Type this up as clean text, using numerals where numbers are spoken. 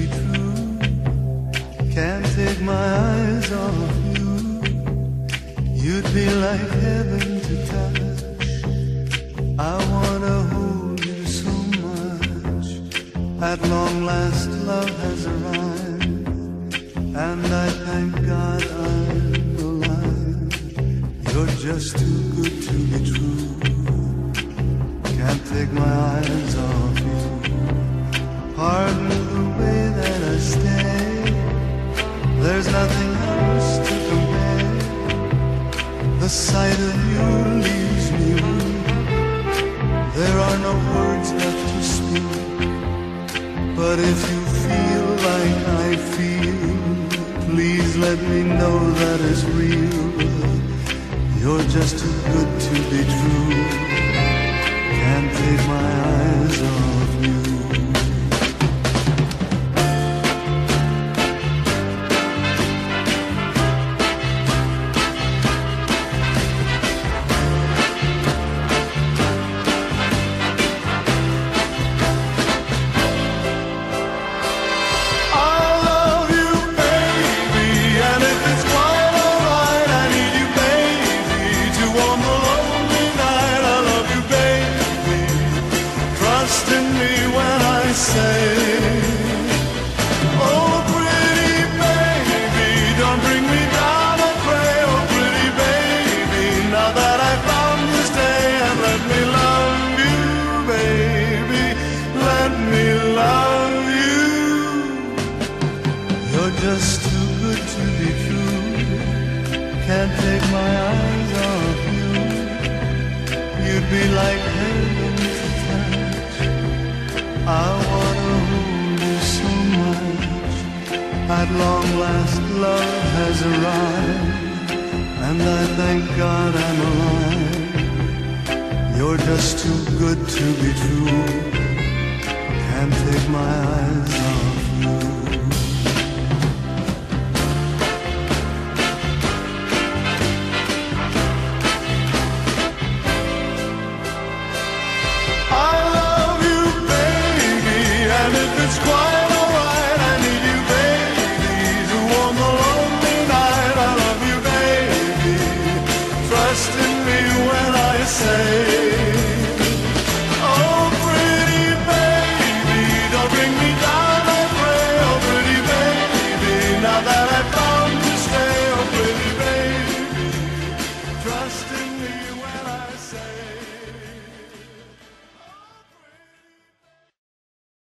be true. Can't take my eyes off you. You'd be like heaven to touch. I wanna hold you so much. At long last love has arrived, and I thank God I'm alive. You're just too good to be true. Can't take my eyes off you. Pardon the way that I stay. There's nothing else to compare. The sight of you leaves me weak. There are no words left to speak. But if you feel like I feel, please let me know that it's real. You're just too good to be true. Can't take my eyes off you. Say, oh pretty baby, don't bring me down, I pray. Oh pretty baby, now that I found you, stay and let me love you, baby. Let me love you. You're just too good to be true. Can't take my eyes off you. You'd be like heaven to touch. I wanna hold you so much. At long last love has arrived, and I thank God I'm alive. You're just too good to be true. Can't take my eyes off you. It's quite alright, I need you, baby, to warm the lonely night. I love you, baby, trust in me when I say, oh pretty baby, don't bring me down, I pray. Oh pretty baby, now that I found you, stay. Oh pretty baby, trust in me.